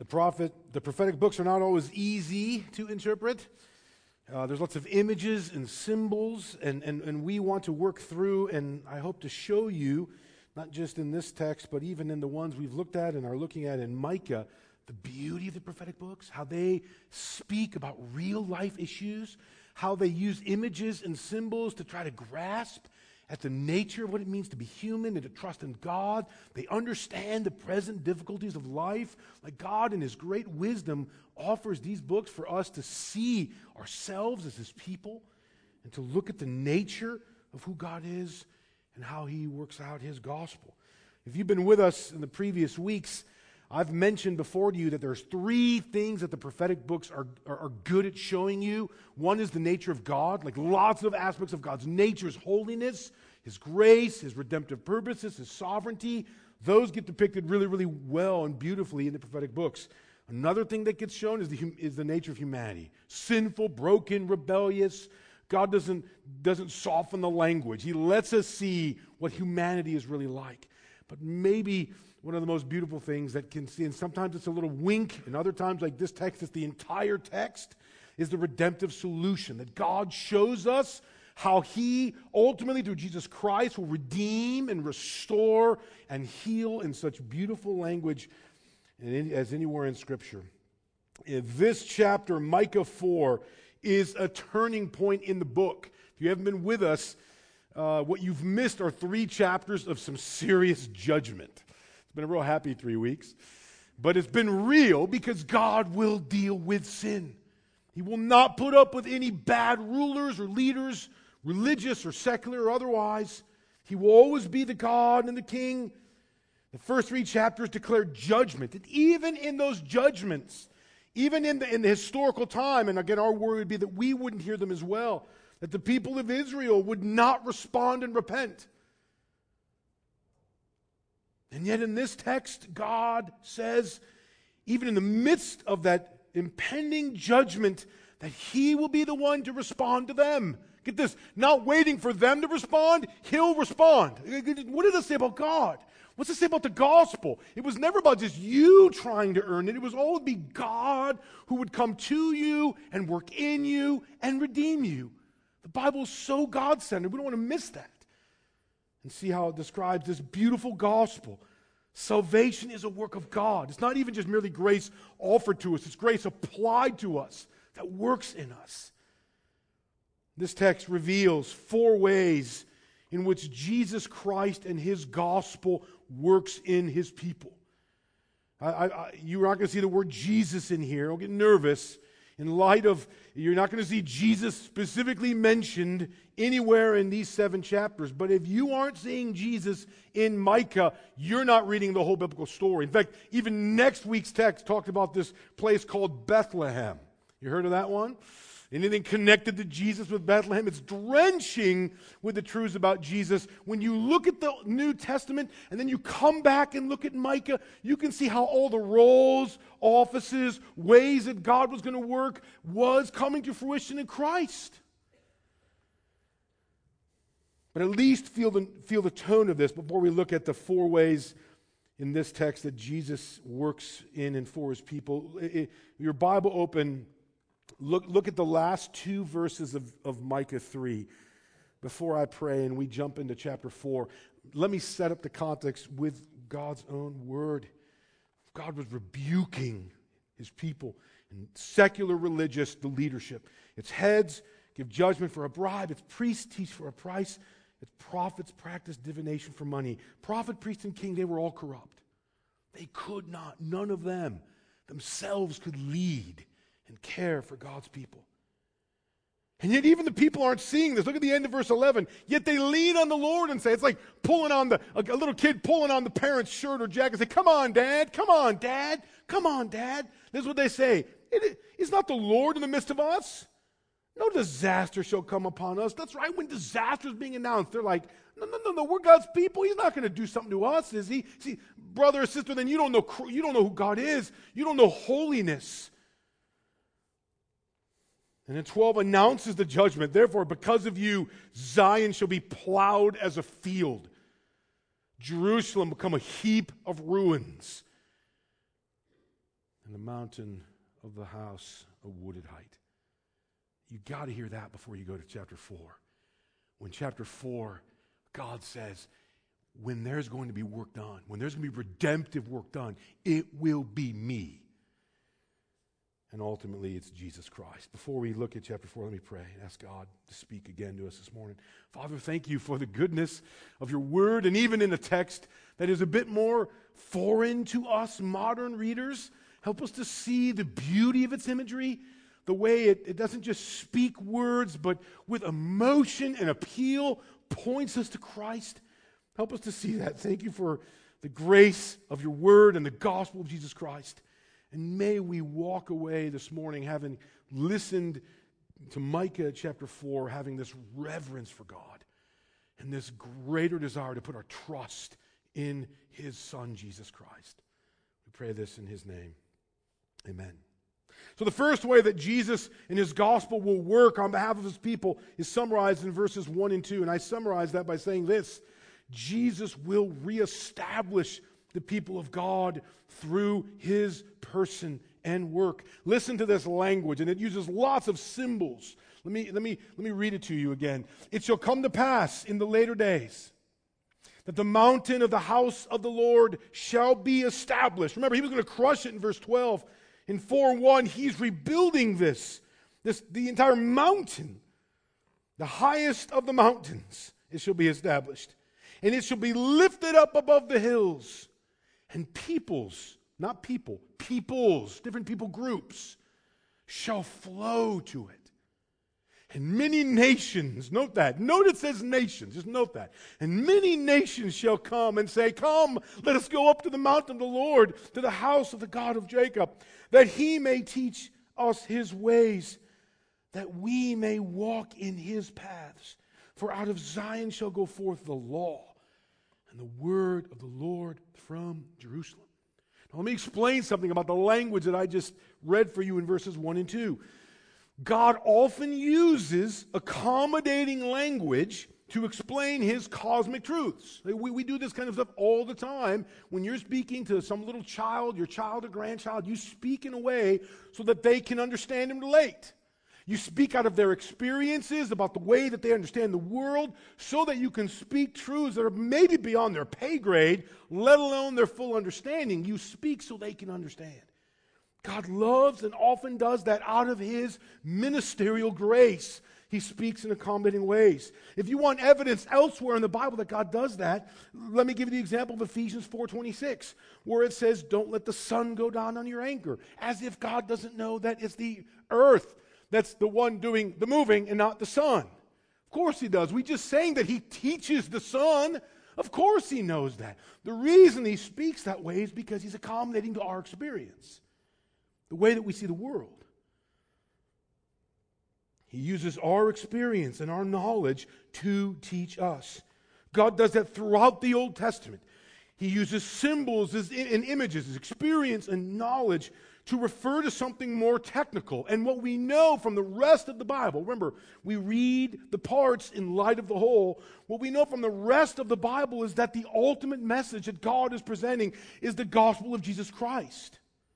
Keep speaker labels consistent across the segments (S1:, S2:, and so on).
S1: The prophetic books are not always easy to interpret. There's lots of images and symbols, and we want to work through, and I hope to show you, not just in this text, but even in the ones we've looked at and are looking at in Micah, the beauty of the prophetic books, how they speak about real life issues, how they use images and symbols to try to grasp at the nature of what it means to be human and to trust in God. They understand the present difficulties of life. Like God in His great wisdom offers these books for us to see ourselves as His people and to look at the nature of who God is and how He works out His gospel. If you've been with us in the previous weeks, I've mentioned before to you that there's three things that the prophetic books are good at showing you. One is the nature of God, like lots of aspects of God's nature, His holiness, His grace, His redemptive purposes, His sovereignty. Those get depicted really, really well and beautifully in the prophetic books. Another thing that gets shown is the nature of humanity. Sinful, broken, rebellious. God doesn't soften the language. He lets us see what humanity is really like. But maybe one of the most beautiful things that can see, and sometimes it's a little wink, and other times, like this text, it's the entire text, is the redemptive solution. That God shows us how He ultimately, through Jesus Christ, will redeem and restore and heal in such beautiful language as anywhere in Scripture. In this chapter, Micah 4, is a turning point in the book. If you haven't been with us, what you've missed are 3 chapters of some serious judgment. It's been a real happy 3 weeks. But it's been real because God will deal with sin. He will not put up with any bad rulers or leaders, religious or secular or otherwise. He will always be the God and the King. The first 3 chapters declare judgment. And even in those judgments, even in the historical time, and again our worry would be that we wouldn't hear them as well, that the people of Israel would not respond and repent. And yet in this text, God says, even in the midst of that impending judgment, that He will be the one to respond to them. Get this, not waiting for them to respond, He'll respond. What does it say about God? What's it say about the gospel? It was never about just you trying to earn it. It was always be God who would come to you and work in you and redeem you. The Bible is so God-centered. We don't want to miss that. And see how it describes this beautiful gospel. Salvation is a work of God. It's not even just merely grace offered to us. It's grace applied to us that works in us. This text reveals 4 ways in which Jesus Christ and His gospel works in His people. You're not going to see the word Jesus in here. Don't get nervous. In light of, you're not going to see Jesus specifically mentioned anywhere in these 7 chapters. But if you aren't seeing Jesus in Micah, you're not reading the whole biblical story. In fact, even next week's text talked about this place called Bethlehem. You heard of that one? Anything connected to Jesus with Bethlehem? It's drenching with the truths about Jesus. When you look at the New Testament and then you come back and look at Micah, you can see how all the roles, offices, ways that God was going to work was coming to fruition in Christ. But at least feel the tone of this before we look at the 4 ways in this text that Jesus works in and for His people. Your Bible open. Look at the last 2 verses of Micah 3 before I pray and we jump into chapter 4. Let me set up the context with God's own word. God was rebuking His people and secular religious, the leadership. Its heads give judgment for a bribe. Its priests teach for a price. Its prophets practice divination for money. Prophet, priest, and king, they were all corrupt. They could not, none of them themselves could lead and care for God's people. And yet even the people aren't seeing this. Look at the end of verse 11. Yet they lean on the Lord and say, it's like pulling on a little kid pulling on the parent's shirt or jacket and say, come on, Dad, come on, Dad, come on, Dad. This is what they say. Is not the Lord in the midst of us? No disaster shall come upon us. That's right, when disaster is being announced, they're like, no, we're God's people. He's not going to do something to us, is He? See, brother or sister, then you don't know who God is. You don't know holiness. And then 12 announces the judgment. Therefore, because of you, Zion shall be plowed as a field. Jerusalem become a heap of ruins. and the mountain of the house a wooded height. You got to hear that before you go to chapter 4. When chapter 4, God says, when there's going to be work done, when there's going to be redemptive work done, it will be me. And ultimately, it's Jesus Christ. Before we look at chapter 4, let me pray and ask God to speak again to us this morning. Father, thank you for the goodness of your word, and even in a text that is a bit more foreign to us modern readers, help us to see the beauty of its imagery, the way it doesn't just speak words, but with emotion and appeal points us to Christ. Help us to see that. Thank you for the grace of your word and the gospel of Jesus Christ. And may we walk away this morning having listened to Micah chapter 4, having this reverence for God and this greater desire to put our trust in his Son, Jesus Christ. We pray this in his name. Amen. So the first way that Jesus in his gospel will work on behalf of his people is summarized in verses 1 and 2. And I summarize that by saying this: Jesus will reestablish the people of God through his person and work. Listen to this language, and it uses lots of symbols. Let me read it to you again. It shall come to pass in the later days that the mountain of the house of the Lord shall be established. Remember, he was going to crush it in verse 12. In 4:1, he's rebuilding the entire mountain, the highest of the mountains. It shall be established, and it shall be lifted up above the hills. And peoples, not people, peoples, different people groups, shall flow to it. And many nations, note that. Note it says nations, just note that. And many nations shall come and say, come, let us go up to the mountain of the Lord, to the house of the God of Jacob, that he may teach us his ways, that we may walk in his paths. For out of Zion shall go forth the law and the word of the Lord from Jerusalem. Now let me explain something about the language that I just read for you in verses 1 and 2. God often uses accommodating language to explain his cosmic truths. We do this kind of stuff all the time. When you're speaking to some little child, your child or grandchild, you speak in a way so that they can understand and relate. You speak out of their experiences about the way that they understand the world so that you can speak truths that are maybe beyond their pay grade, let alone their full understanding. You speak so they can understand. God loves and often does that out of his ministerial grace. He speaks in accommodating ways. If you want evidence elsewhere in the Bible that God does that, let me give you the example of Ephesians 4:26, where it says, don't let the sun go down on your anger, as if God doesn't know that it's the earth that's the one doing the moving and not the sun. Of course he does. We just saying that he teaches the sun. Of course he knows that. The reason he speaks that way is because he's accommodating to our experience, the way that we see the world. He uses our experience and our knowledge to teach us. God does that throughout the Old Testament. He uses symbols and images, his experience and knowledge to refer to something more technical. And what we know from the rest of the Bible, remember, we read the parts in light of the whole. What we know from the rest of the Bible is that the ultimate message that God is presenting is the gospel of Jesus Christ.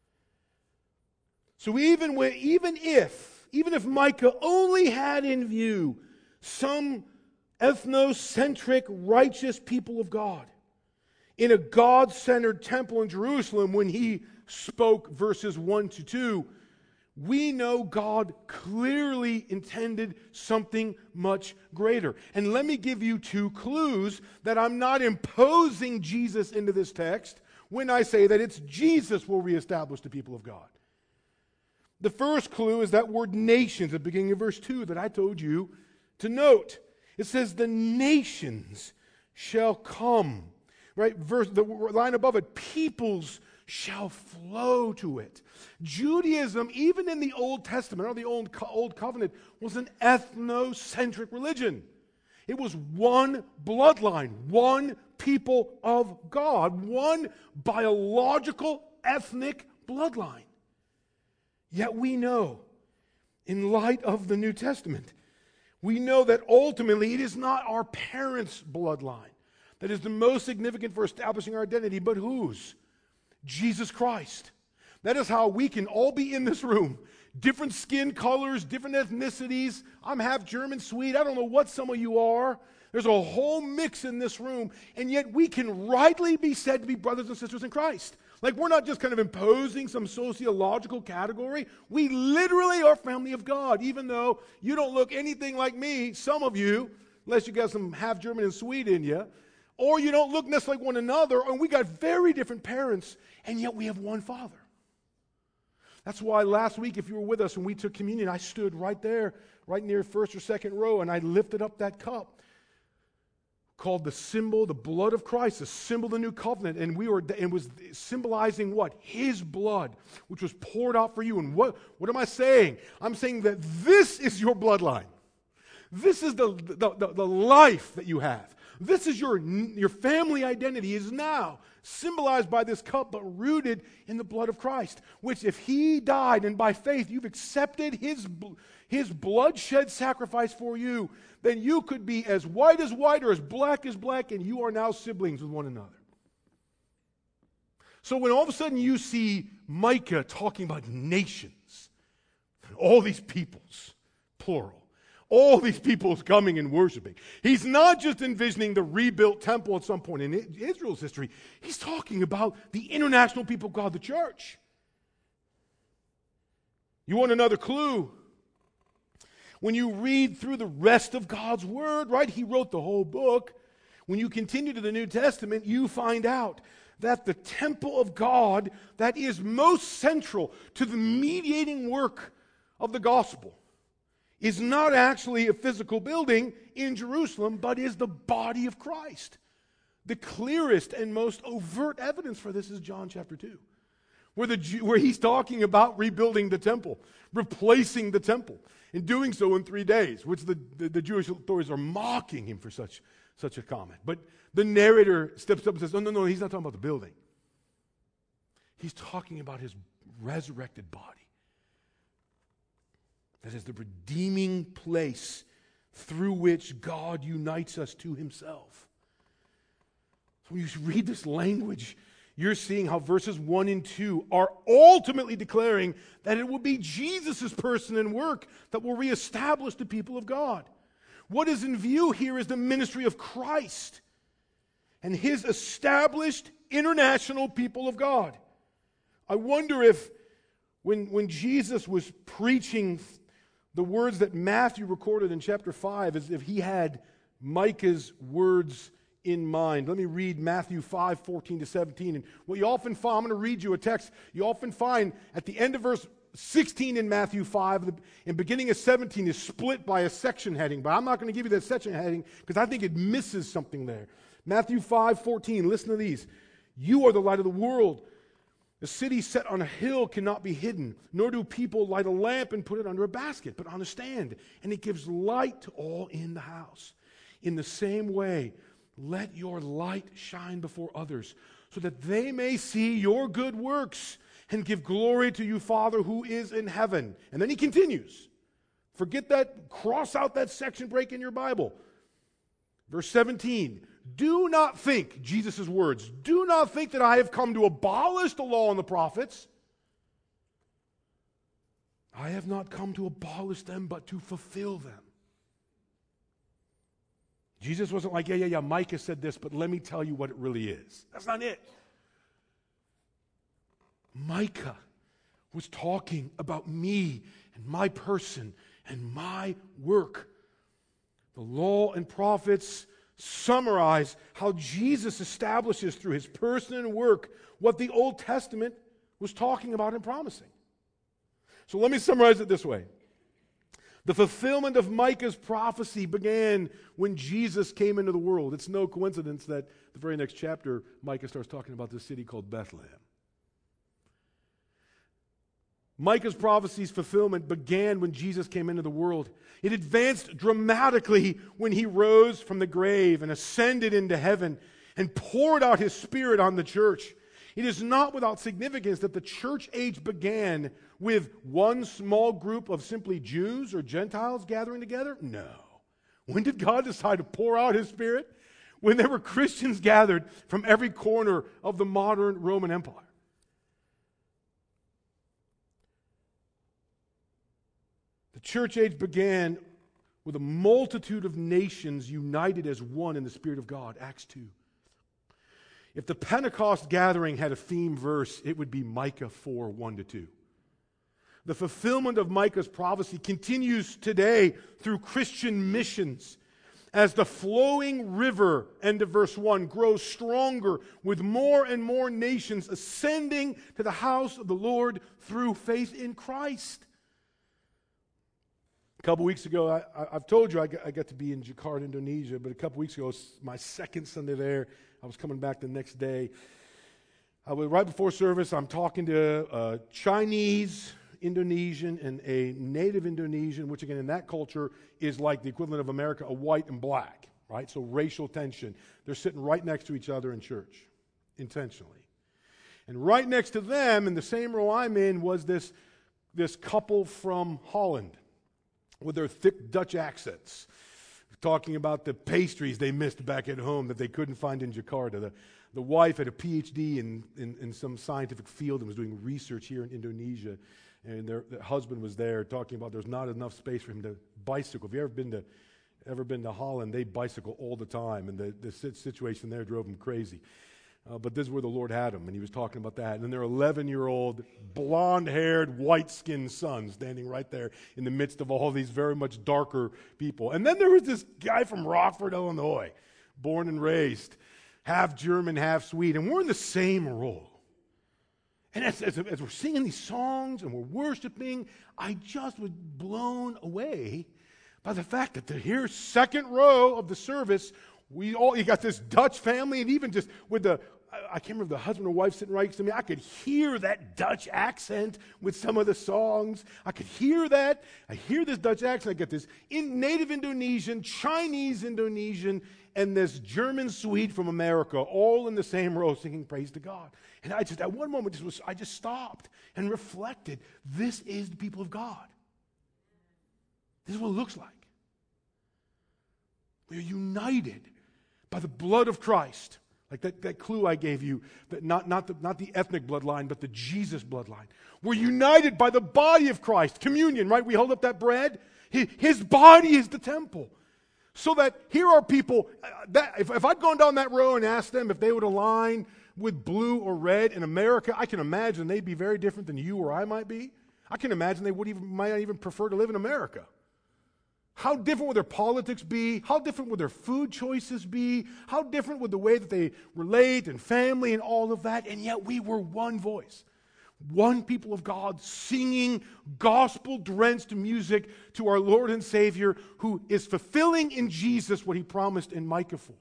S1: So even if Micah only had in view some ethnocentric righteous people of God in a God-centered temple in Jerusalem when he spoke verses 1 to 2, we know God clearly intended something much greater. And let me give you 2 clues that I'm not imposing Jesus into this text when I say that it's Jesus will reestablish the people of God. The first clue is that word nations at the beginning of verse 2 that I told you to note. It says the nations shall come. Right? The line above it, peoples shall flow to it. Judaism, even in the Old Testament or the Old Covenant, was an ethnocentric religion. It was one bloodline, one people of God, one biological, ethnic bloodline. Yet we know, in light of the New Testament, we know that ultimately it is not our parents' bloodline that is the most significant for establishing our identity, but whose? Jesus Christ. That is how we can all be in this room. Different skin colors, different ethnicities. I'm half German, Swede. I don't know what some of you are. There's a whole mix in this room. And yet we can rightly be said to be brothers and sisters in Christ. Like we're not just kind of imposing some sociological category. We literally are family of God. Even though you don't look anything like me, some of you, unless you got some half German and Swede in you, or you don't look necessarily like one another, and we got very different parents, and yet we have one Father. That's why last week, if you were with us when we took communion, I stood right there, right near first or second row, and I lifted up that cup called the symbol, the blood of Christ, the symbol of the new covenant, and it was symbolizing what? His blood, which was poured out for you. And what am I saying? I'm saying that this is your bloodline. This is the life that you have. This is your family identity is now symbolized by this cup, but rooted in the blood of Christ, which if He died and by faith you've accepted His bloodshed sacrifice for you, then you could be as white or as black, and you are now siblings with one another. So when all of a sudden you see Micah talking about nations, all these peoples, plural, all these peoples coming and worshiping. He's not just envisioning the rebuilt temple at some point in Israel's history. He's talking about the international people of God, the church. You want another clue? When you read through the rest of God's Word, right? He wrote the whole book. When you continue to the New Testament, you find out that the temple of God that is most central to the mediating work of the gospel is not actually a physical building in Jerusalem, but is the body of Christ. The clearest and most overt evidence for this is John chapter 2, where he's talking about rebuilding the temple, replacing the temple, and doing so in 3 days, which the Jewish authorities are mocking him for such a comment. But the narrator steps up and says, no, he's not talking about the building. He's talking about his resurrected body. That is the redeeming place through which God unites us to Himself. So when you read this language, you're seeing how verses 1 and 2 are ultimately declaring that it will be Jesus' person and work that will reestablish the people of God. What is in view here is the ministry of Christ and His established international people of God. I wonder if when Jesus was preaching the words that Matthew recorded in chapter 5, as if he had Micah's words in mind. Let me read Matthew 5, 14 to 17. And what you often find, I'm going to read you a text, you often find at the end of verse 16 in Matthew 5, and beginning of 17 is split by a section heading, but I'm not going to give you that section heading because I think it misses something there. Matthew 5, 14, listen to these. You are the light of the world. The city set on a hill cannot be hidden, nor do people light a lamp and put it under a basket, but on a stand, and it gives light to all in the house. In the same way, let your light shine before others, so that they may see your good works and give glory to you, Father, who is in heaven. And then he continues. Forget that, cross out that section break in your Bible. Verse 17. Do not think, Jesus' words, do not think that I have come to abolish the law and the prophets. I have not come to abolish them, but to fulfill them. Jesus wasn't like, yeah, Micah said this, but let me tell you what it really is. That's not it. Micah was talking about me and my person and my work. The law and prophets summarize how Jesus establishes through His person and work what the Old Testament was talking about and promising. So let me summarize it this way. The fulfillment of Micah's prophecy began when Jesus came into the world. It's no coincidence that the very next chapter, Micah starts talking about this city called Bethlehem. Micah's prophecy's fulfillment began when Jesus came into the world. It advanced dramatically when He rose from the grave and ascended into heaven and poured out His Spirit on the church. It is not without significance that the church age began with one small group of simply Jews or Gentiles gathering together. No. When did God decide to pour out His Spirit? When there were Christians gathered from every corner of the modern Roman Empire. church age began with a multitude of nations united as one in the Spirit of God, Acts 2. If the Pentecost gathering had a theme verse, it would be Micah 4, 1-2. The fulfillment of Micah's prophecy continues today through Christian missions as the flowing river, end of verse 1, grows stronger with more and more nations ascending to the house of the Lord through faith in Christ. A couple weeks ago, I've told you I got to be in Jakarta, Indonesia, but a couple weeks ago, my second Sunday there, I was coming back the next day. Right before service, I'm talking to a Chinese Indonesian and a native Indonesian, which again in that culture is like the equivalent of America, a white and black, right? So racial tension. They're sitting right next to each other in church, intentionally. And right next to them, in the same row I'm in, was this couple from Holland with their thick Dutch accents, talking about the pastries they missed back at home that they couldn't find in Jakarta. The wife had a PhD in some scientific field and was doing research here in Indonesia. And their husband was there talking about there's not enough space for him to bicycle. If you've ever been to Holland, they bicycle all the time. And the situation there drove him crazy. But this is where the Lord had him. And he was talking about that. And then their 11-year-old, blonde-haired, white-skinned son standing right there in the midst of all these very much darker people. And then there was this guy from Rockford, Illinois, born and raised, half German, half Swede. And we're in the same row. And as we're singing these songs and we're worshiping, I just was blown away by the fact that here, second row of the service, you got this Dutch family, and even just with I can't remember the husband or wife sitting right next to me, I could hear that Dutch accent with some of the songs. I could hear that. I hear this Dutch accent. I get this native Indonesian, Chinese Indonesian, and this German Swede from America, all in the same row singing praise to God. And at one moment, I just stopped and reflected. This is the people of God. This is what it looks like. We are united by the blood of Christ. Like that clue I gave you, that not the ethnic bloodline, but the Jesus bloodline. We're united by the body of Christ. Communion, right? We hold up that bread. His body is the temple. So that here are people, if I'd gone down that row and asked them if they would align with blue or red in America, I can imagine they'd be very different than you or I might be. I can imagine they might not even prefer to live in America. How different would their politics be? How different would their food choices be? How different would the way that they relate and family and all of that? And yet we were one voice, one people of God singing gospel-drenched music to our Lord and Savior, who is fulfilling in Jesus what he promised in Micah 4.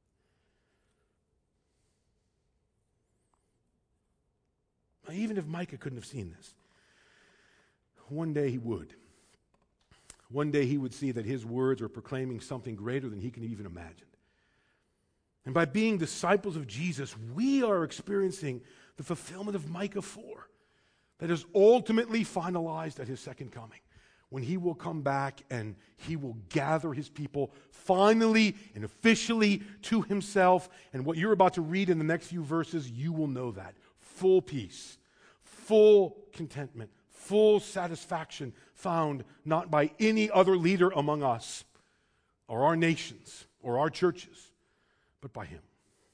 S1: Now, even if Micah couldn't have seen this, one day he would. One day he would see that his words are proclaiming something greater than he can even imagine. And by being disciples of Jesus, we are experiencing the fulfillment of Micah 4 that is ultimately finalized at his second coming, when he will come back and he will gather his people finally and officially to himself. And what you're about to read in the next few verses, you will know that. Full peace, full contentment, full satisfaction found not by any other leader among us or our nations or our churches, but by him.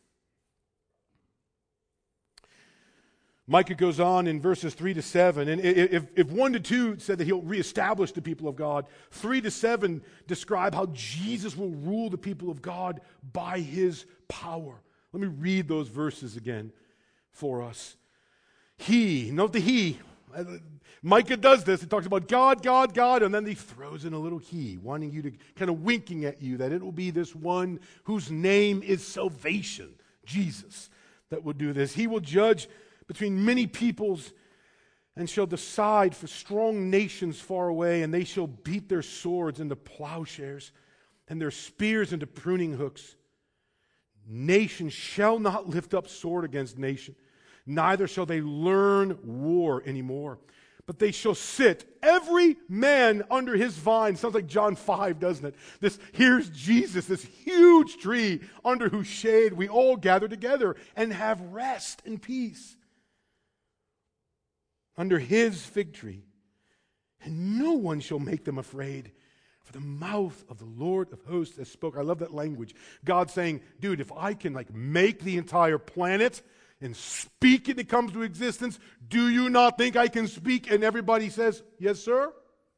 S1: Micah goes on in verses 3-7, and if 1-2 said that he'll reestablish the people of God, 3-7 describe how Jesus will rule the people of God by his power. Let me read those verses again for us. Note the he. Micah does this. He talks about God, God, God, and then he throws in a little he, wanting you to, kind of winking at you, that it will be this one whose name is salvation, Jesus, that will do this. He will judge between many peoples and shall decide for strong nations far away, and they shall beat their swords into plowshares and their spears into pruning hooks. Nation shall not lift up sword against nation, neither shall they learn war anymore. But they shall sit, every man under his vine. Sounds like John 5, doesn't it? Here's Jesus, this huge tree under whose shade we all gather together and have rest and peace. Under his fig tree, and no one shall make them afraid. For the mouth of the Lord of hosts has spoken. I love that language. God saying, dude, if I can make the entire planet and speak it comes to existence, do you not think I can speak? And everybody says, yes, sir.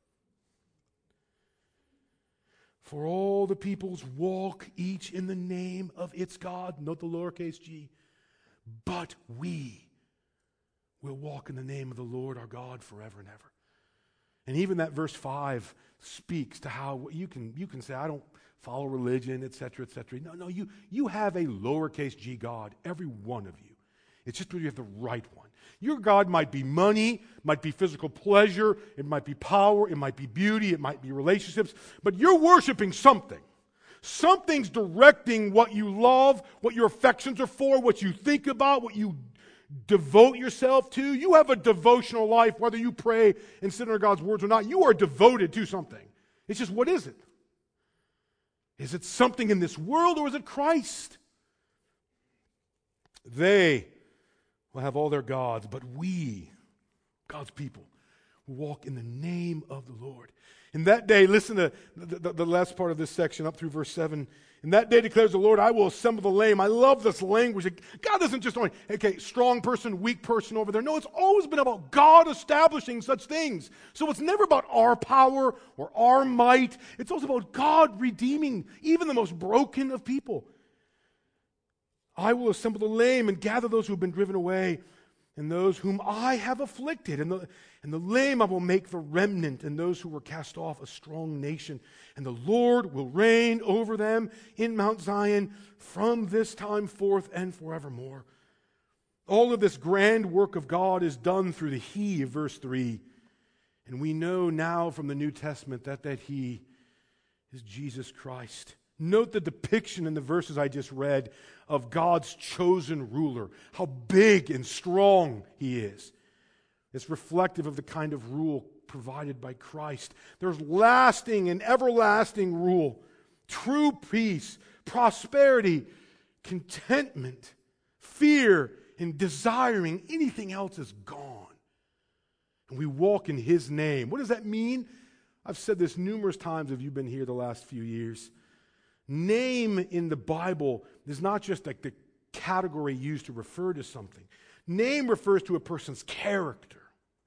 S1: For all the peoples walk each in the name of its God. Note the lowercase g. But we will walk in the name of the Lord our God forever and ever. And even that verse 5 speaks to how you can say, I don't follow religion, etc., etc. No, you have a lowercase g God, every one of you. It's just that you have the right one. Your God might be money, might be physical pleasure, it might be power, it might be beauty, it might be relationships, but you're worshiping something. Something's directing what you love, what your affections are for, what you think about, what you devote yourself to. You have a devotional life, whether you pray and sit under God's words or not. You are devoted to something. It's just, what is it? Is it something in this world, or is it Christ? They will have all their gods, but we, God's people, will walk in the name of the Lord. In that day, listen to the last part of this section up through verse 7. In that day declares the Lord, I will assemble the lame. I love this language. God doesn't just only, okay, strong person, weak person over there. No, it's always been about God establishing such things. So it's never about our power or our might. It's also about God redeeming even the most broken of people. I will assemble the lame and gather those who have been driven away, and those whom I have afflicted. And the lame I will make the remnant, and those who were cast off a strong nation. And the Lord will reign over them in Mount Zion from this time forth and forevermore. All of this grand work of God is done through the He of verse 3. And we know now from the New Testament that He is Jesus Christ. Note the depiction in the verses I just read of God's chosen ruler, how big and strong He is. It's reflective of the kind of rule provided by Christ. There's lasting and everlasting rule, true peace, prosperity, contentment, fear, and desiring anything else is gone. And we walk in His name. What does that mean? I've said this numerous times if you've been here the last few years. Name in the Bible is not just like the category used to refer to something. Name refers to a person's character.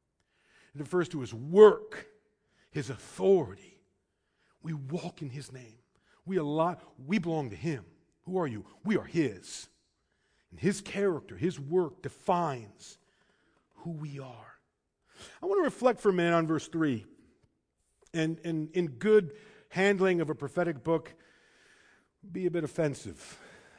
S1: It refers to his work, his authority. We walk in His name. We belong to Him. Who are you? We are His. And His character, His work defines who we are. I want to reflect for a minute on verse 3. And in good handling of a prophetic book, be a bit offensive,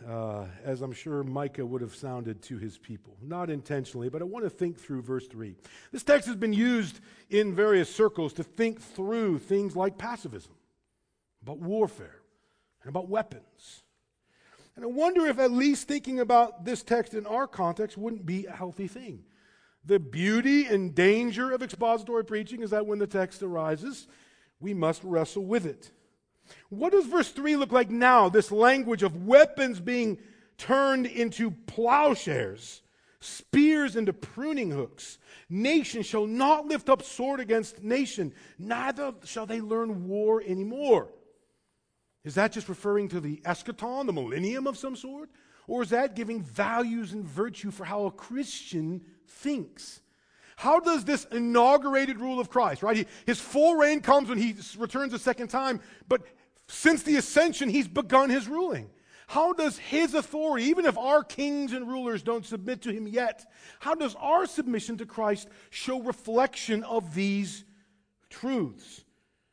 S1: as I'm sure Micah would have sounded to his people. Not intentionally, but I want to think through verse 3. This text has been used in various circles to think through things like pacifism, about warfare, and about weapons. And I wonder if at least thinking about this text in our context wouldn't be a healthy thing. The beauty and danger of expository preaching is that when the text arises, we must wrestle with it. What does verse 3 look like now? This language of weapons being turned into plowshares, spears into pruning hooks. Nation shall not lift up sword against nation, neither shall they learn war anymore. Is that just referring to the eschaton, the millennium of some sort? Or is that giving values and virtue for how a Christian thinks? How does this inaugurated rule of Christ, right? His full reign comes when He returns a second time, but since the ascension, He's begun His ruling. How does His authority, even if our kings and rulers don't submit to Him yet, how does our submission to Christ show reflection of these truths?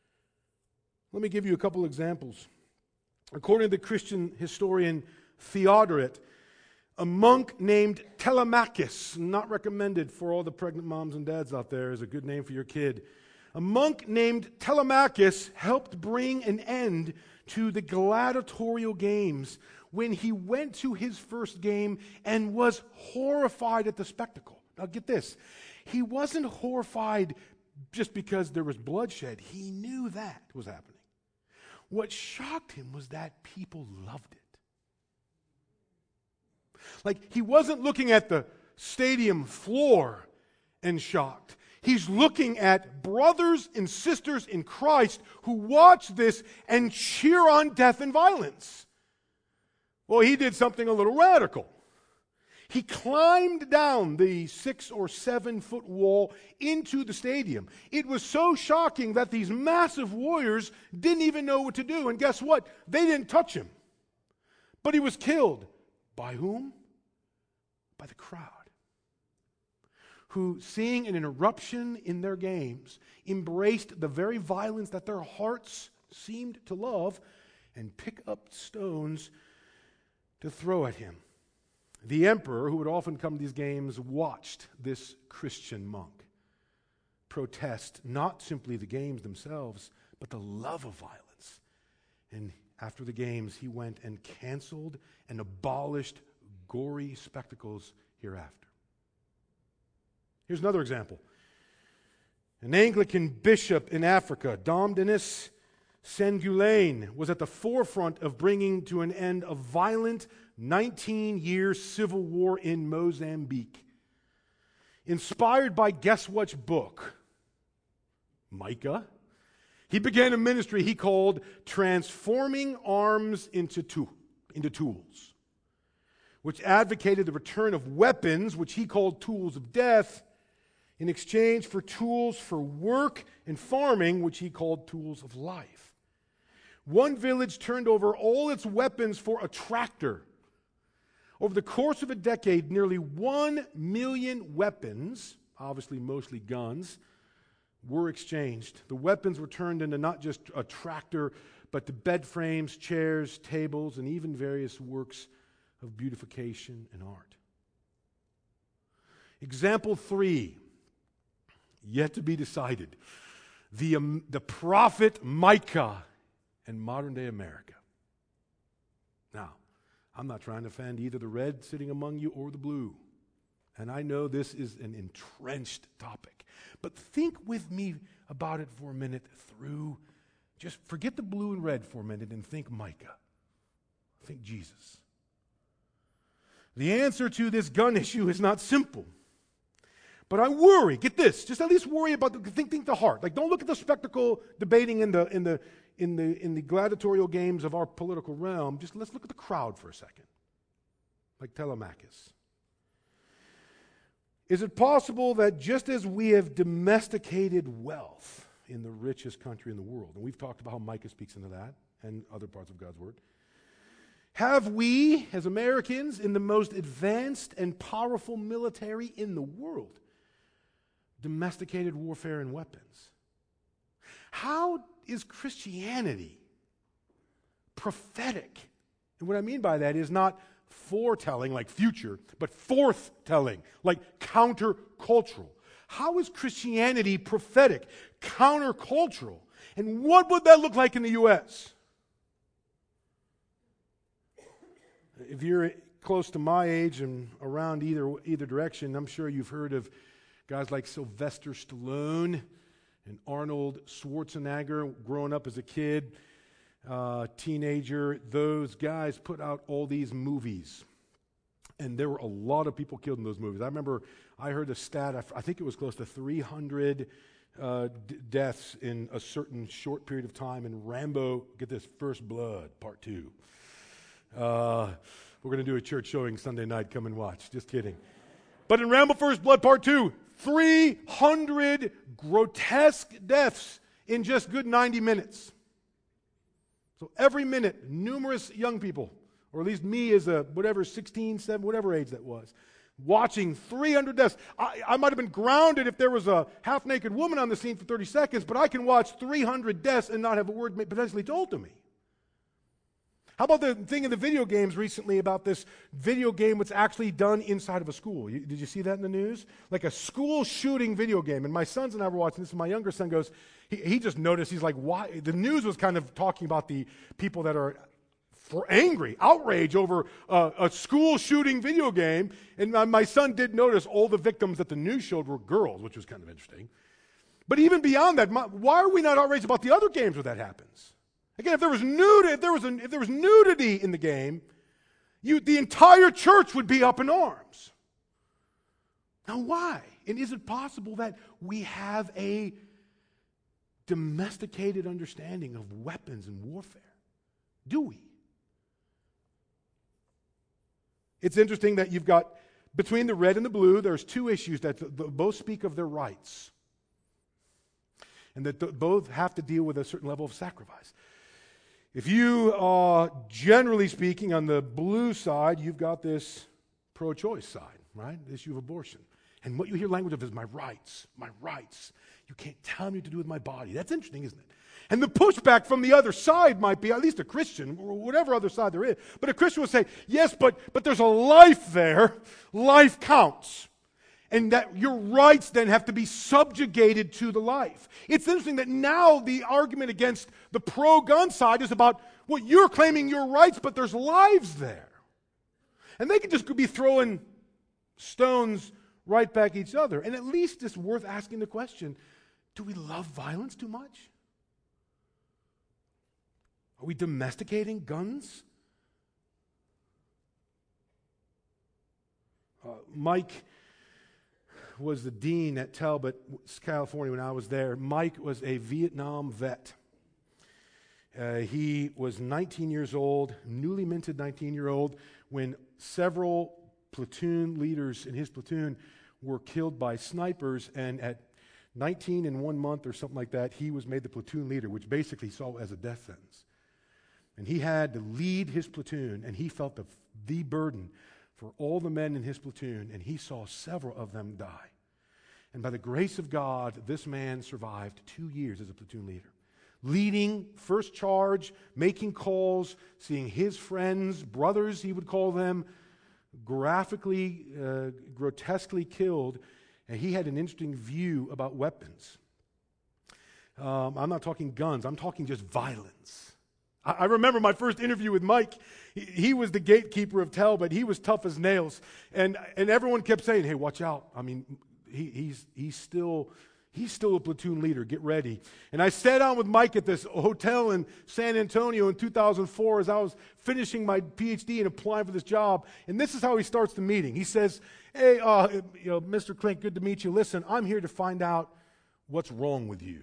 S1: Let me give you a couple examples. According to the Christian historian Theodoret, a monk named Telemachus, not recommended for all the pregnant moms and dads out there, is a good name for your kid. A monk named Telemachus helped bring an end to the gladiatorial games when he went to his first game and was horrified at the spectacle. Now get this, he wasn't horrified just because there was bloodshed. He knew that was happening. What shocked him was that people loved it. Like, he wasn't looking at the stadium floor and shocked. He's looking at brothers and sisters in Christ who watch this and cheer on death and violence. Well, he did something a little radical. He climbed down the 6 or 7 foot wall into the stadium. It was so shocking that these massive warriors didn't even know what to do. And guess what? They didn't touch him. But he was killed. By whom? By the crowd, who, seeing an interruption in their games, embraced the very violence that their hearts seemed to love and pick up stones to throw at him. The emperor, who would often come to these games, watched this Christian monk protest not simply the games themselves, but the love of violence. And after the games, he went and canceled and abolished gory spectacles hereafter. Here's another example. An Anglican bishop in Africa, Dom Denis Senghulain, was at the forefront of bringing to an end a violent 19-year civil war in Mozambique. Inspired by guess what's book? Micah. He began a ministry he called Transforming Arms into Tools, which advocated the return of weapons, which he called tools of death, in exchange for tools for work and farming, which he called tools of life. One village turned over all its weapons for a tractor. Over the course of a decade, nearly 1 million weapons, obviously mostly guns, were exchanged. The weapons were turned into not just a tractor, but to bed frames, chairs, tables, and even various works of beautification and art. Example 3, yet to be decided. The prophet Micah in modern-day America. Now, I'm not trying to offend either the red sitting among you or the blue. And I know this is an entrenched topic. But think with me about it for a minute through, just forget the blue and red for a minute and think Micah. Think Jesus. The answer to this gun issue is not simple. But I worry, get this, just at least worry about think the heart. Like, don't look at the spectacle debating in the gladiatorial games of our political realm. Just let's look at the crowd for a second. Like Telemachus. Is it possible that just as we have domesticated wealth in the richest country in the world, and we've talked about how Micah speaks into that and other parts of God's Word, have we, as Americans, in the most advanced and powerful military in the world, domesticated warfare and weapons? How is Christianity prophetic? And what I mean by that is not foretelling like future, but forthtelling like countercultural. How is Christianity prophetic, countercultural? And what would that look like in the U.S.? If you're close to my age and around either direction, I'm sure you've heard of guys like Sylvester Stallone and Arnold Schwarzenegger. Growing up as a kid, teenager, those guys put out all these movies. And there were a lot of people killed in those movies. I remember I heard a stat, I think it was close to 300 deaths in a certain short period of time in Rambo, get this, First Blood, Part 2. We're going to do a church showing Sunday night. Come and watch. Just kidding. But in Rambo First Blood Part 2, 300 grotesque deaths in just good 90 minutes. So every minute, numerous young people, or at least me as a 16, 7, whatever age that was, watching 300 deaths. I might have been grounded if there was a half-naked woman on the scene for 30 seconds, but I can watch 300 deaths and not have a word potentially told to me. How about the thing in the video games recently about this video game that's actually done inside of a school? Did you see that in the news? Like a school shooting video game. And my sons and I were watching this, and my younger son goes, he just noticed, he's like, why? The news was kind of talking about the people that are angry, outrage over a school shooting video game. And my son did notice all the victims that the news showed were girls, which was kind of interesting. But even beyond that, why are we not outraged about the other games where that happens? Again, if there was nudity in the game, the entire church would be up in arms. Now, why? And is it possible that we have a domesticated understanding of weapons and warfare? Do we? It's interesting that you've got, between the red and the blue, there's two issues that both speak of their rights. And that both have to deal with a certain level of sacrifice. If you are, generally speaking, on the blue side, you've got this pro-choice side, right? The issue of abortion. And what you hear language of is my rights, my rights. You can't tell me what to do with my body. That's interesting, isn't it? And the pushback from the other side might be, at least a Christian, or whatever other side there is, but a Christian would say, yes, but there's a life there. Life counts. And that your rights then have to be subjugated to the life. It's interesting that now the argument against the pro-gun side is about, well, you're claiming your rights, but there's lives there. And they could just be throwing stones right back at each other. And at least it's worth asking the question, do we love violence too much? Are we domesticating guns? Mike was the dean at Talbot, California, when I was there. Mike was a Vietnam vet. He was 19 years old, newly minted 19-year-old, when several platoon leaders in his platoon were killed by snipers, and at 19 and 1 month or something like that, he was made the platoon leader, which basically he saw as a death sentence. And he had to lead his platoon, and he felt the burden for all the men in his platoon, and he saw several of them die. And by the grace of God, this man survived 2 years as a platoon leader. Leading, first charge, making calls, seeing his friends, brothers he would call them, grotesquely killed, and he had an interesting view about weapons. I'm not talking guns, I'm talking just violence. I remember my first interview with Mike. He was the gatekeeper of Talbot. He was tough as nails. And everyone kept saying, hey, watch out. I mean, he's still a platoon leader. Get ready. And I sat down with Mike at this hotel in San Antonio in 2004 as I was finishing my PhD and applying for this job. And this is how he starts the meeting. He says, hey, Mr. Klink, good to meet you. Listen, I'm here to find out what's wrong with you.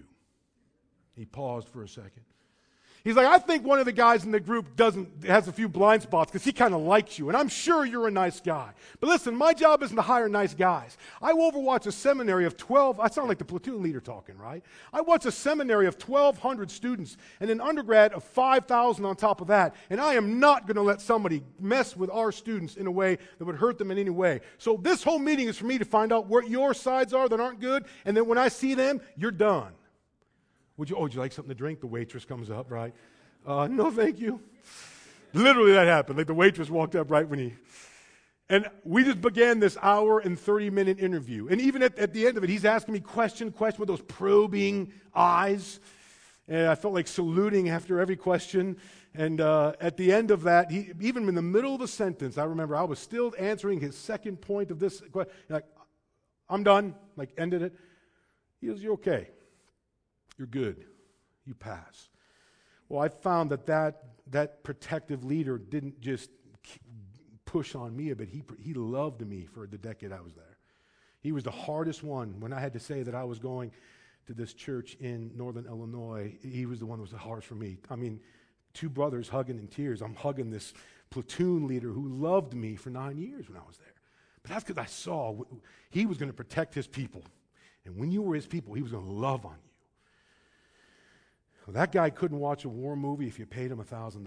S1: He paused for a second. He's like, I think one of the guys in the group has a few blind spots because he kind of likes you, and I'm sure you're a nice guy. But listen, my job isn't to hire nice guys. I overwatch a seminary of 12, I sound like the platoon leader talking, right? I watch a seminary of 1,200 students and an undergrad of 5,000 on top of that, and I am not going to let somebody mess with our students in a way that would hurt them in any way. So this whole meeting is for me to find out what your sides are that aren't good, and then when I see them, you're done. Would you like something to drink? The waitress comes up, right? No, thank you. Literally that happened. Like the waitress walked up right when and we just began this hour and 30-minute interview. And even at the end of it, he's asking me question with those probing eyes. And I felt like saluting after every question. And at the end of that, even in the middle of the sentence, I remember I was still answering his second point of this question. Like, I'm done. Like, ended it. He goes, you're okay. You're good. You pass. Well, I found that protective leader didn't just push on me, but he loved me for the decade I was there. He was the hardest one. When I had to say that I was going to this church in northern Illinois, he was the one that was the hardest for me. I mean, two brothers hugging in tears. I'm hugging this platoon leader who loved me for 9 years when I was there. But that's because I saw he was going to protect his people. And when you were his people, he was going to love on you. Well, that guy couldn't watch a war movie if you paid him $1,000.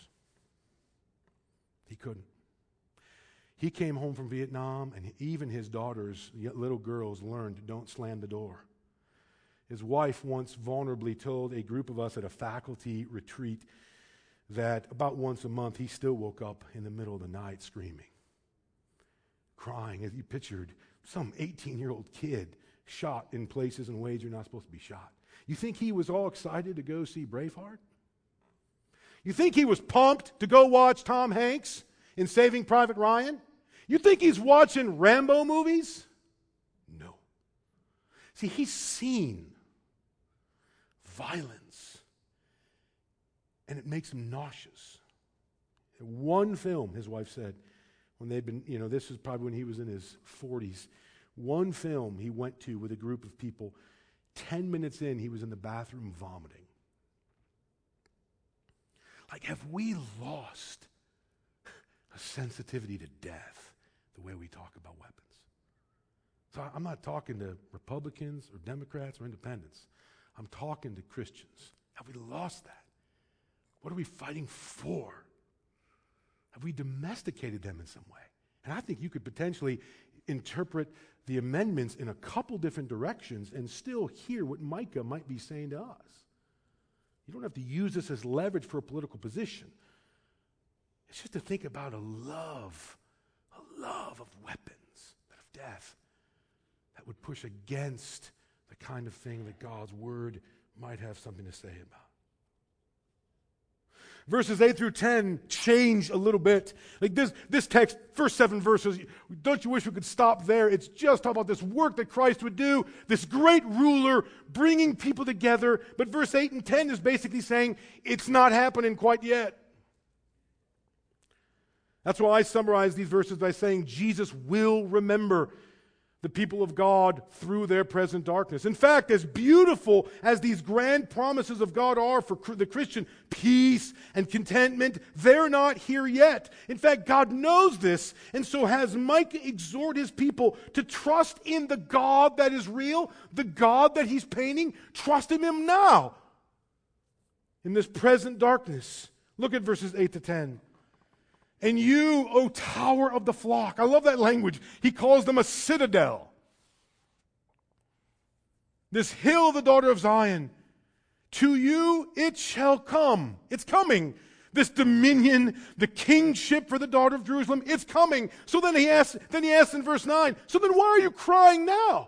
S1: He couldn't. He came home from Vietnam, and even his daughters, little girls, learned, don't slam the door. His wife once vulnerably told a group of us at a faculty retreat that about once a month he still woke up in the middle of the night screaming, crying, as he pictured some 18-year-old kid shot in places and ways you're not supposed to be shot. You think he was all excited to go see Braveheart? You think he was pumped to go watch Tom Hanks in Saving Private Ryan? You think he's watching Rambo movies? No. See, he's seen violence, and it makes him nauseous. One film, his wife said, when they'd been, this was probably when he was in his 40s, One film he went to with a group of people, 10 minutes in, he was in the bathroom vomiting. Like, have we lost a sensitivity to death the way we talk about weapons? So I'm not talking to Republicans or Democrats or independents. I'm talking to Christians. Have we lost that? What are we fighting for? Have we domesticated them in some way? And I think you could potentially interpret the amendments in a couple different directions and still hear what Micah might be saying to us. You don't have to use this as leverage for a political position. It's just to think about a love of weapons, of death, that would push against the kind of thing that God's word might have something to say about. Verses 8 through 10 change a little bit. Like this text, first 7 verses, don't you wish we could stop there? It's just about this work that Christ would do, this great ruler bringing people together. But verse 8 and 10 is basically saying it's not happening quite yet. That's why I summarize these verses by saying Jesus will remember the people of God through their present darkness. In fact, as beautiful as these grand promises of God are for the Christian, peace and contentment, they're not here yet. In fact, God knows this, and so has Micah exhort his people to trust in the God that is real, the God that he's painting. Trust in him now, in this present darkness. Look at verses 8 to 10. And you, O tower of the flock. I love that language. He calls them a citadel. This hill, the daughter of Zion. To you it shall come. It's coming. This dominion, the kingship for the daughter of Jerusalem, it's coming. So then he asks in verse 9, so then why are you crying now?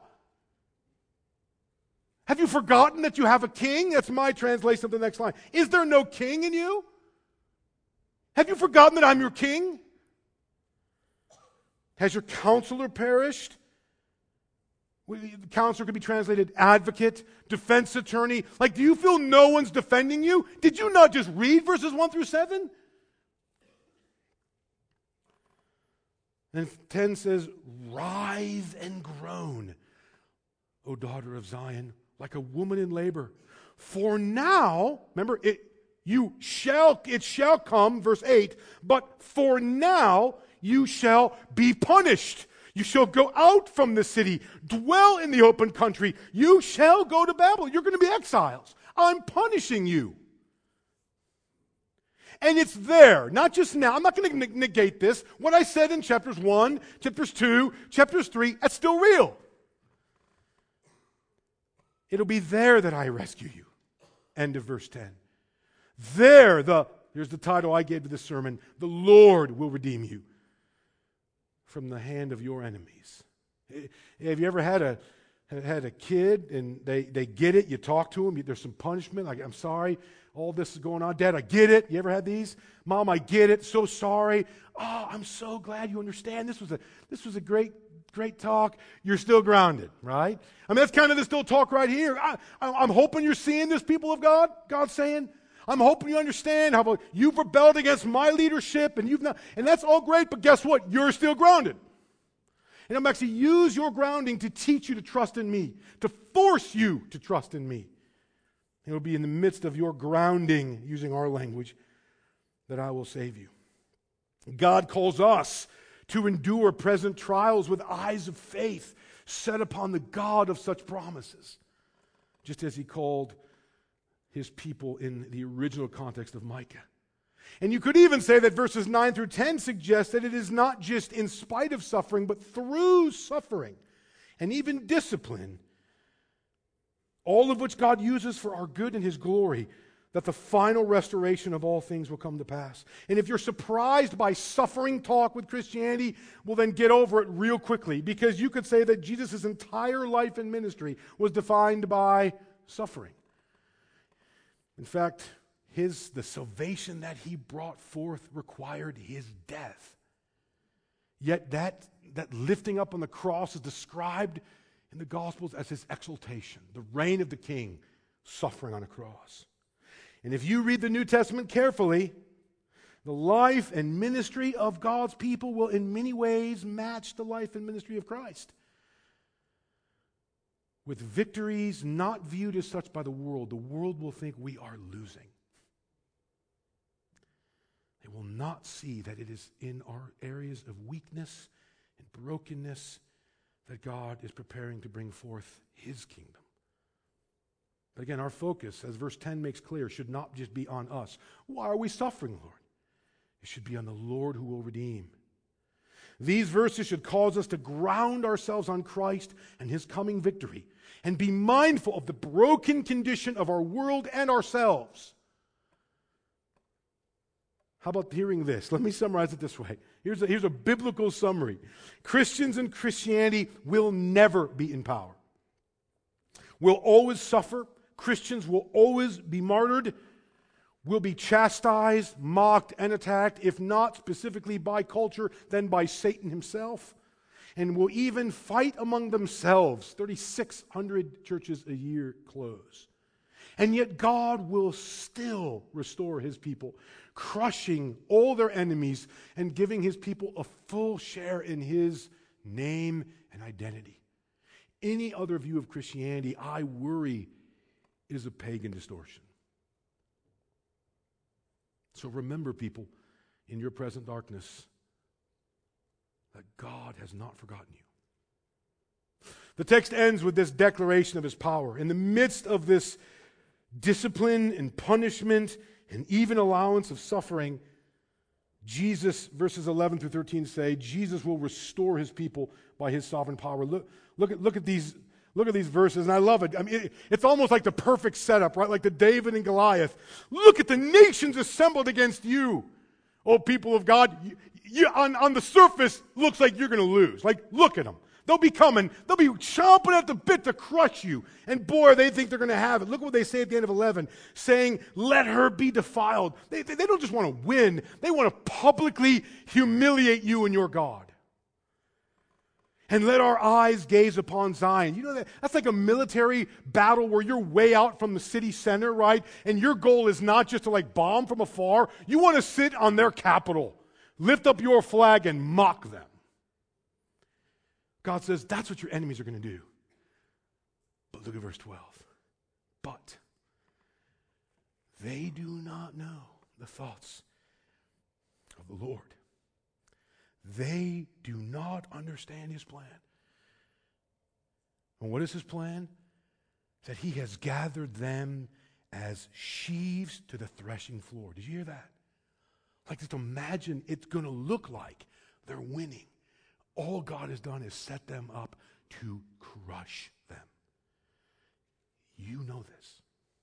S1: Have you forgotten that you have a king? That's my translation of the next line. Is there no king in you? Have you forgotten that I'm your king? Has your counselor perished? Counselor could be translated advocate, defense attorney. Like, do you feel no one's defending you? Did you not just read verses 1 through 7? And 10 says, writhe and groan, O daughter of Zion, like a woman in labor. For now, remember, it shall come, verse 8, but for now you shall be punished. You shall go out from the city, dwell in the open country. You shall go to Babel. You're going to be exiles. I'm punishing you. And it's there, not just now. I'm not going to negate this. What I said in chapters 1, chapters 2, chapters 3, that's still real. It'll be there that I rescue you. End of verse 10. Here's the title I gave to this sermon, the Lord will redeem you from the hand of your enemies. Have you ever had a kid and they get it, you talk to them, there's some punishment, like, I'm sorry, all this is going on. Dad, I get it. You ever had these? Mom, I get it, so sorry. Oh, I'm so glad you understand. This was a great talk. You're still grounded, right? I mean, that's kind of the still talk right here. I'm hoping you're seeing this, people of God. God's saying, I'm hoping you understand how you've rebelled against my leadership and and that's all great, but guess what? You're still grounded. And I'm actually use your grounding to teach you to trust in me, to force you to trust in me. It will be in the midst of your grounding, using our language, that I will save you. God calls us to endure present trials with eyes of faith set upon the God of such promises, just as he called his people in the original context of Micah. And you could even say that verses 9 through 10 suggest that it is not just in spite of suffering, but through suffering and even discipline, all of which God uses for our good and his glory, that the final restoration of all things will come to pass. And if you're surprised by suffering talk with Christianity, well, then get over it real quickly, because you could say that Jesus' entire life and ministry was defined by suffering. In fact, the salvation that he brought forth required his death. Yet that lifting up on the cross is described in the Gospels as his exaltation, the reign of the King suffering on a cross. And if you read the New Testament carefully, the life and ministry of God's people will in many ways match the life and ministry of Christ. with victories not viewed as such by the world will think we are losing. They will not see that it is in our areas of weakness and brokenness that God is preparing to bring forth His kingdom. But again, our focus, as verse 10 makes clear, should not just be on us. Why are we suffering, Lord? It should be on the Lord who will redeem. These verses should cause us to ground ourselves on Christ and His coming victory and be mindful of the broken condition of our world and ourselves. How about hearing this? Let me summarize it this way. Here's a biblical summary. Christians and Christianity will never be in power. We'll always suffer. Christians will always be martyred. Will be chastised, mocked, and attacked, if not specifically by culture, then by Satan himself. And will even fight among themselves. 3,600 churches a year close. And yet God will still restore His people, crushing all their enemies and giving His people a full share in His name and identity. Any other view of Christianity, I worry, is a pagan distortion. So remember, people, in your present darkness, that God has not forgotten you. The text ends with this declaration of His power. In the midst of this discipline and punishment and even allowance of suffering, Jesus, verses 11 through 13 say, Jesus will restore His people by His sovereign power. Look at these verses, and I love it. I mean, it's almost like the perfect setup, right? Like the David and Goliath. Look at the nations assembled against you, O people of God. You, on the surface, looks like you're going to lose. Like, look at them. They'll be coming. They'll be chomping at the bit to crush you. And boy, they think they're going to have it. Look what they say at the end of 11, saying, let her be defiled. They don't just want to win. They want to publicly humiliate you and your God. And let our eyes gaze upon Zion. You know that's like a military battle where you're way out from the city center, right? And your goal is not just to like bomb from afar. You want to sit on their capital, lift up your flag and mock them. God says that's what your enemies are going to do. But look at verse 12. But they do not know the thoughts of the Lord. They do not understand His plan. And what is His plan? That He has gathered them as sheaves to the threshing floor. Did you hear that? Like, just imagine it's going to look like they're winning. All God has done is set them up to crush them. You know this.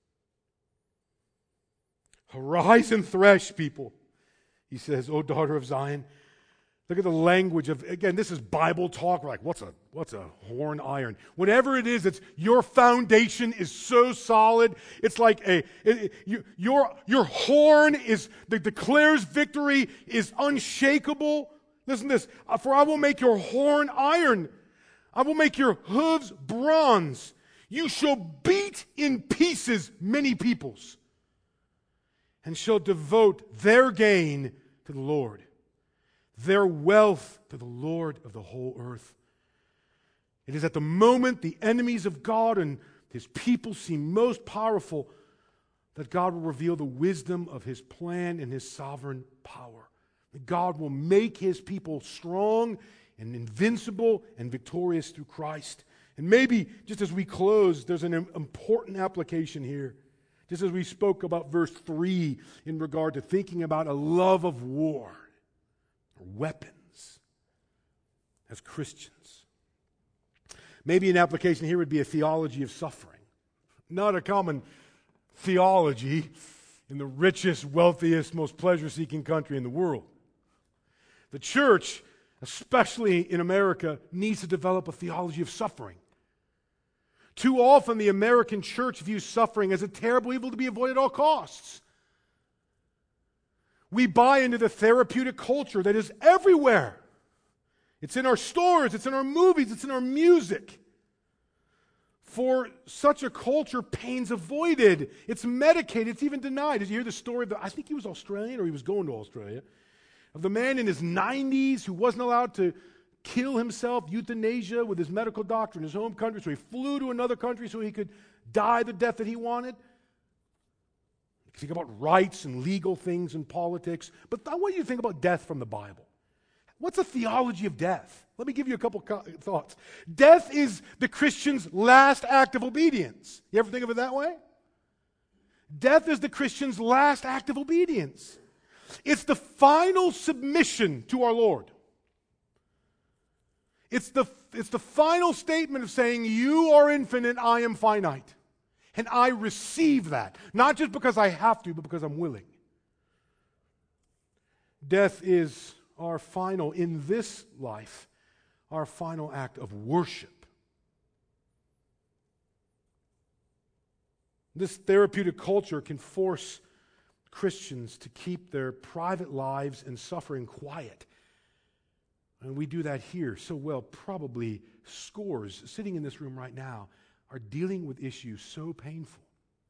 S1: Arise and thresh, people. He says, O daughter of Zion. Look at the language of, again, this is Bible talk. We're like, what's a horn iron? Whatever it is, it's your foundation is so solid. It's like your horn that declares victory is unshakable. Listen to this. For I will make your horn iron. I will make your hooves bronze. You shall beat in pieces many peoples and shall devote their gain to the Lord, their wealth to the Lord of the whole earth. It is at the moment the enemies of God and His people seem most powerful that God will reveal the wisdom of His plan and His sovereign power. That God will make His people strong and invincible and victorious through Christ. And maybe, just as we close, there's an important application here. Just as we spoke about verse 3 in regard to thinking about a love of war or weapons as Christians. Maybe an application here would be a theology of suffering. Not a common theology in the richest, wealthiest, most pleasure-seeking country in the world. The church, especially in America, needs to develop a theology of suffering. Too often, the American church views suffering as a terrible evil to be avoided at all costs. We buy into the therapeutic culture that is everywhere. It's in our stores, it's in our movies, it's in our music. For such a culture, pain's avoided. It's medicated, it's even denied. Did you hear the story of I think he was Australian or he was going to Australia, of the man in his 90s who wasn't allowed to kill himself, euthanasia with his medical doctor in his home country, so he flew to another country so he could die the death that he wanted. Think about rights and legal things and politics, but I want you to think about death from the Bible. What's the theology of death? Let me give you a couple thoughts. Death is the Christian's last act of obedience. You ever think of it that way? Death is the Christian's last act of obedience. It's the final submission to our Lord. It's the final statement of saying, you are infinite, I am finite. And I receive that, not just because I have to, but because I'm willing. Death is our final, in this life, our final act of worship. This therapeutic culture can force Christians to keep their private lives and suffering quiet. And we do that here so well. Probably scores sitting in this room right now are dealing with issues so painful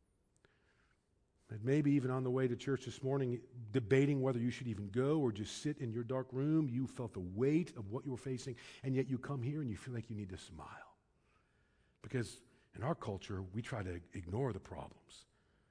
S1: that maybe even on the way to church this morning, debating whether you should even go or just sit in your dark room, you felt the weight of what you were facing, and yet you come here and you feel like you need to smile. Because in our culture, we try to ignore the problems.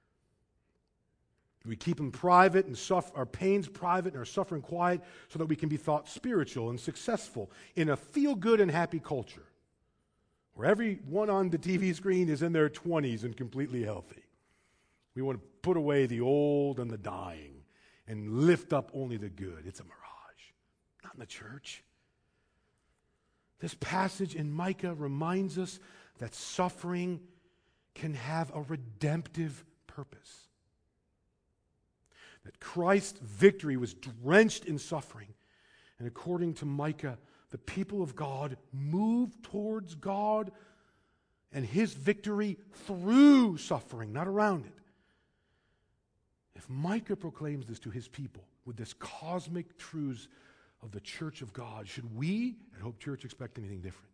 S1: We keep them private and our pains private and our suffering quiet so that we can be thought spiritual and successful in a feel-good and happy culture where everyone on the TV screen is in their 20s and completely healthy. We want to put away the old and the dying and lift up only the good. It's a mirage. Not in the church. This passage in Micah reminds us that suffering can have a redemptive purpose. That Christ's victory was drenched in suffering. And according to Micah, the people of God moved towards God and His victory through suffering, not around it. If Micah proclaims this to his people with this cosmic truths of the church of God, should we at Hope Church expect anything different?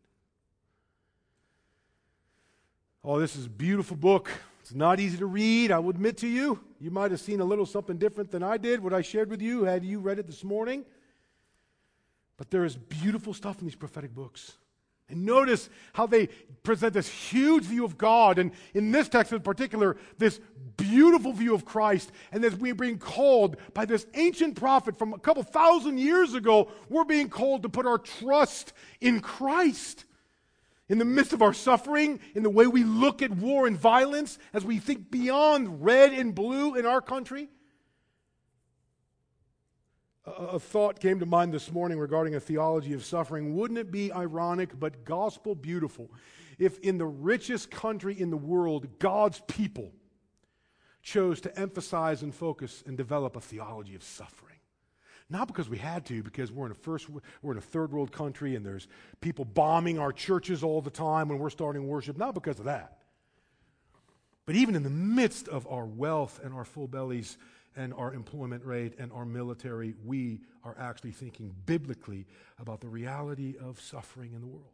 S1: Oh, this is a beautiful book. It's not easy to read, I will admit to you. You might have seen a little something different than I did, what I shared with you, had you read it this morning. But there is beautiful stuff in these prophetic books. And notice how they present this huge view of God, and in this text in particular, this beautiful view of Christ, and as we're being called by this ancient prophet from a couple thousand years ago, we're being called to put our trust in Christ. In the midst of our suffering, in the way we look at war and violence, as we think beyond red and blue in our country. A thought came to mind this morning regarding a theology of suffering. Wouldn't it be ironic but gospel beautiful if in the richest country in the world, God's people chose to emphasize and focus and develop a theology of suffering? Not because we had to, because we're in a third world country and there's people bombing our churches all the time when we're starting worship. Not because of that. But even in the midst of our wealth and our full bellies and our employment rate and our military, we are actually thinking biblically about the reality of suffering in the world.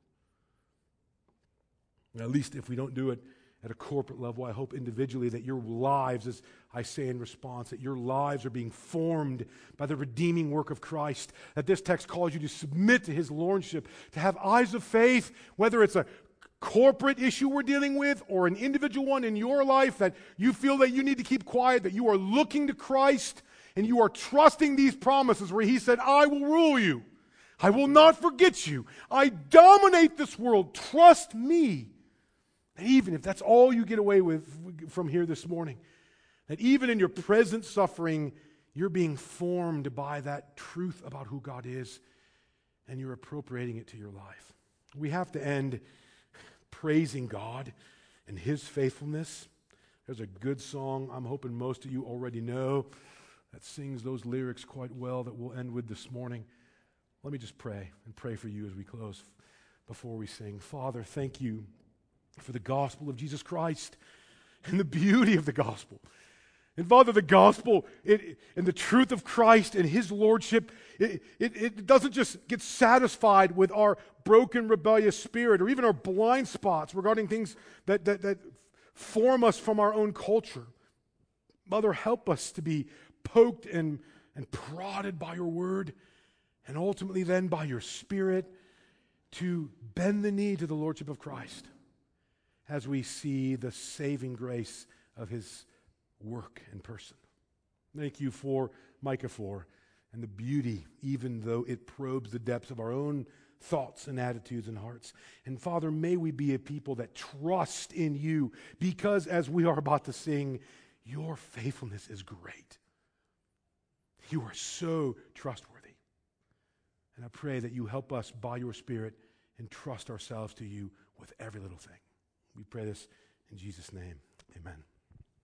S1: At least if we don't do it at a corporate level, I hope individually that your lives, as I say in response, that your lives are being formed by the redeeming work of Christ, that this text calls you to submit to His lordship, to have eyes of faith, whether it's a corporate issue we're dealing with or an individual one in your life that you feel that you need to keep quiet, that you are looking to Christ and you are trusting these promises where He said, I will rule you. I will not forget you. I dominate this world. Trust me. And even if that's all you get away with from here this morning, that even in your present suffering, you're being formed by that truth about who God is and you're appropriating it to your life. We have to end praising God and His faithfulness. There's a good song I'm hoping most of you already know that sings those lyrics quite well that we'll end with this morning. Let me just pray and pray for you as we close before we sing. Father, thank you for the gospel of Jesus Christ and the beauty of the gospel. And Father, the gospel and the truth of Christ and His lordship, it doesn't just get satisfied with our broken, rebellious spirit or even our blind spots regarding things that form us from our own culture. Mother, help us to be poked and prodded by your word and ultimately then by your Spirit to bend the knee to the Lordship of Christ as we see the saving grace of his work in person. Thank you for Micah 4 and the beauty, even though it probes the depths of our own thoughts and attitudes and hearts. And Father, may we be a people that trust in you, because as we are about to sing, your faithfulness is great. You are so trustworthy. And I pray that you help us by your Spirit and trust ourselves to you with every little thing. We pray this in Jesus' name. Amen.